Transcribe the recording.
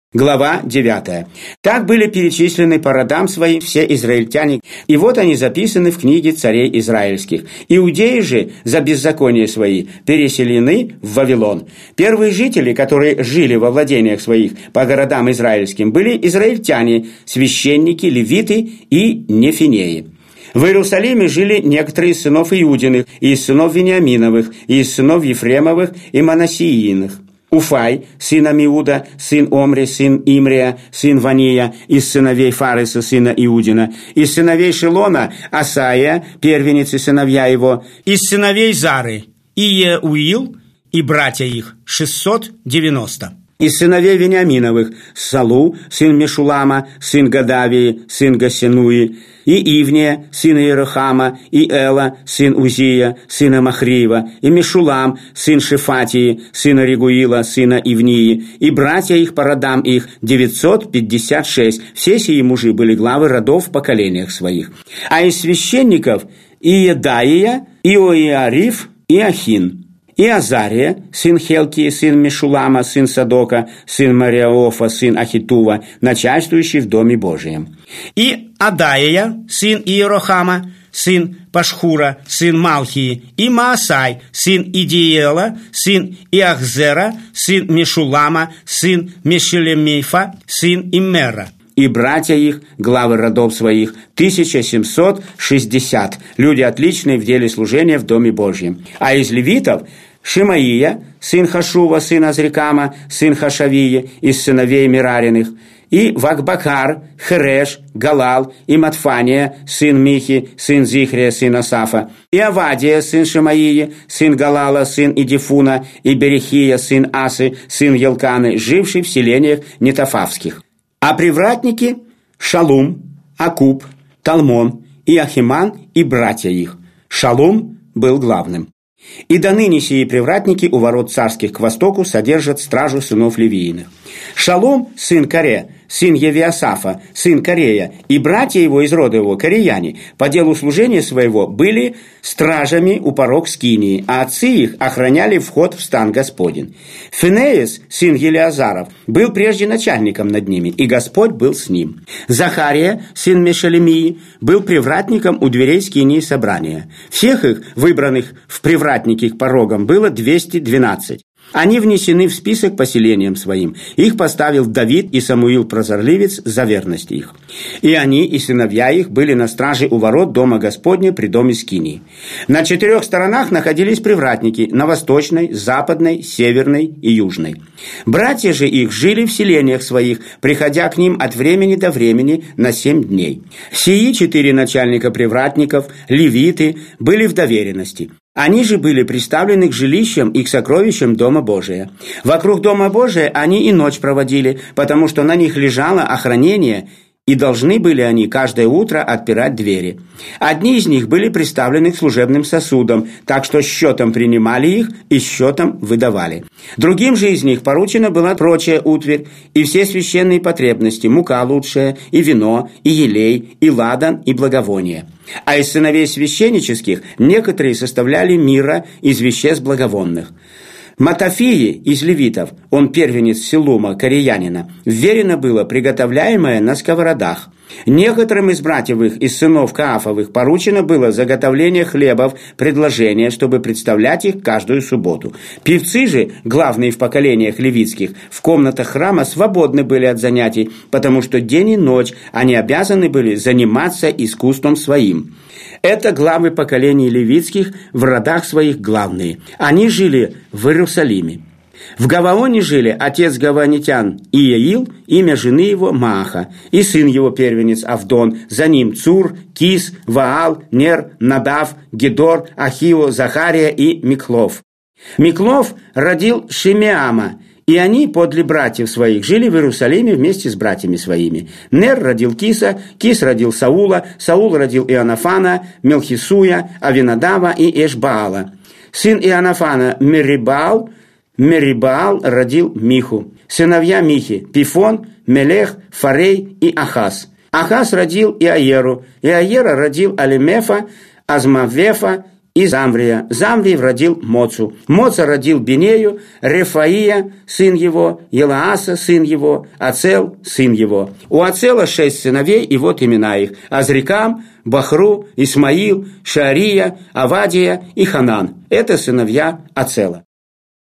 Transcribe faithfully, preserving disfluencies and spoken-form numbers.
Глава девятая. Так были перечислены по родам своим все израильтяне, и вот они записаны в книге царей израильских. Иудеи же за беззаконие свои переселены в Вавилон. Первые жители, которые жили во владениях своих по городам израильским, были израильтяне, священники, левиты и нефинеи. В Иерусалиме жили некоторые из сынов Иудиных, и из сынов Вениаминовых, и из сынов Ефремовых и Манассииных. Уфай, сын Амиуда, сын Омри, сын Имрия, сын Вания, из сыновей Фареса, сына Иудина, из сыновей Шилона, Асая, первенец и сыновья его, из сыновей Зары, Иеуил и братья их, шестьсот девяносто. Из сыновей Вениаминовых, Салу, сын Мешулама, сын Гадавии, сын Гасенуи, и Ивния, сын Иерохама, и Эла, сын Узия, сына Махриева, и Мешулам, сын Шефатии, сына Регуила, сына Ивнии, и братья их по родам их, девятьсот пятьдесят шесть. Все сии мужи были главы родов в поколениях своих. А из священников Иедаия, Иоиариф и Ахин. И Азария, сын Хелкии, сын Мешулама, сын Садока, сын Мариаофа, сын Ахитува, начальствующий в Доме Божием. И Адаия, сын Иерохама, сын Пашхура, сын Малхии, и Маасай, сын Идиела, сын Иахзера, сын Мешулама, сын Мешелемифа, сын Иммера. И братья их, главы родов своих, тысяча семьсот шестьдесят, люди отличные в деле служения в Доме Божьем. А из левитов Шимаия, сын Хашува, сын Азрикама, сын Хашавии, из сыновей Мирариных, и Вакбакар, Хереш, Галал и Матфания, сын Михи, сын Зихрия, сын Асафа, и Авадия, сын Шимаии, сын Галала, сын Идифуна, и Берехия, сын Асы, сын Елканы, живший в селениях Нетофавских. А привратники – Шалум, Акуб, Талмон и Ахиман и братья их. Шалум был главным. И до ныне сии привратники у ворот царских к востоку содержат стражу сынов Левииных. Шалум, сын Каре, сын Евиасафа, сын Корея, и братья его из рода его, кореяне, по делу служения своего были стражами у порог скинии, а отцы их охраняли вход в стан Господень. Финеес, сын Елиазаров, был прежде начальником над ними, и Господь был с ним. Захария, сын Мешелемии, был привратником у дверей скинии собрания. Всех их, выбранных в привратники к порогам, было двести двенадцать. Они внесены в список по селениям своим. Их поставил Давид и Самуил прозорливец за верность их. И они, и сыновья их, были на страже у ворот Дома Господня при доме скинии. На четырех сторонах находились привратники, на восточной, западной, северной и южной. Братья же их жили в селениях своих, приходя к ним от времени до времени на семь дней. Сии четыре начальника привратников, левиты, были в доверенности. Они же были приставлены к жилищам и к сокровищам Дома Божия. Вокруг Дома Божия они и ночь проводили, потому что на них лежало охранение, и должны были они каждое утро отпирать двери. Одни из них были приставлены к служебным сосудам, так что счетом принимали их и счетом выдавали. Другим же из них поручена была прочая утварь и все священные потребности, мука лучшая, и вино, и елей, и ладан, и благовоние. А из сыновей священнических некоторые составляли мира из веществ благовонных. Матафии из левитов, он первенец Селума, кореянина, вверено было приготовляемое на сковородах. Некоторым из братьев их, из сынов Каафовых, поручено было заготовление хлебов, предложения, чтобы представлять их каждую субботу. Певцы же, главные в поколениях левитских, в комнатах храма свободны были от занятий, потому что день и ночь они обязаны были заниматься искусством своим. Это главы поколений левитских в родах своих главные. Они жили в Иерусалиме. В Гаваоне жили отец гаванитян Иеил, имя жены его Мааха, и сын его первенец Авдон, за ним Цур, Кис, Ваал, Нер, Надав, Гедор, Ахио, Захария и Миклов. Миклов родил Шимеама, и они подле братьев своих жили в Иерусалиме вместе с братьями своими. Нер родил Киса, Кис родил Саула, Саул родил Иоаннафана, Мелхисуя, Авинадава и Эшбаала. Сын Иоаннафана Мерибаал, Мерибаал родил Миху. Сыновья Михи – Пифон, Мелех, Фарей и Ахаз. Ахаз родил Иаеру, Иаера родил Алимефа, Азмавефа и Замврия. Замврий родил Моцу. Моца родил Бенею, Рефаия, сын его, Елааса, сын его, Ацел, сын его. У Ацела шесть сыновей, и вот имена их: Азрикам, Бахру, Исмаил, Шаария, Авадия и Ханан. Это сыновья Ацела.